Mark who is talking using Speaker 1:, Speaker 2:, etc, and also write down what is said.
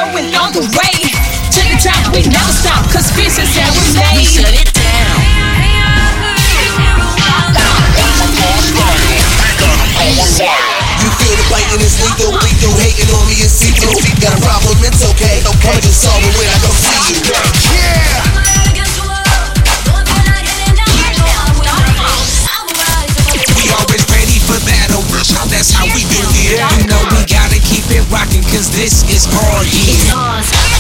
Speaker 1: going all the way to the top. We never stop, cause fierce is how we made.
Speaker 2: We shut it down.
Speaker 3: You feel the biting is lethal, lethal. Hating on me is see-through. Got a problem, it's okay. I'ma just solve it when I come see you. Yeah. We always ready for battle. That's how we do it. You know we gotta keep it rocking, cause this is hard.
Speaker 1: It's ours.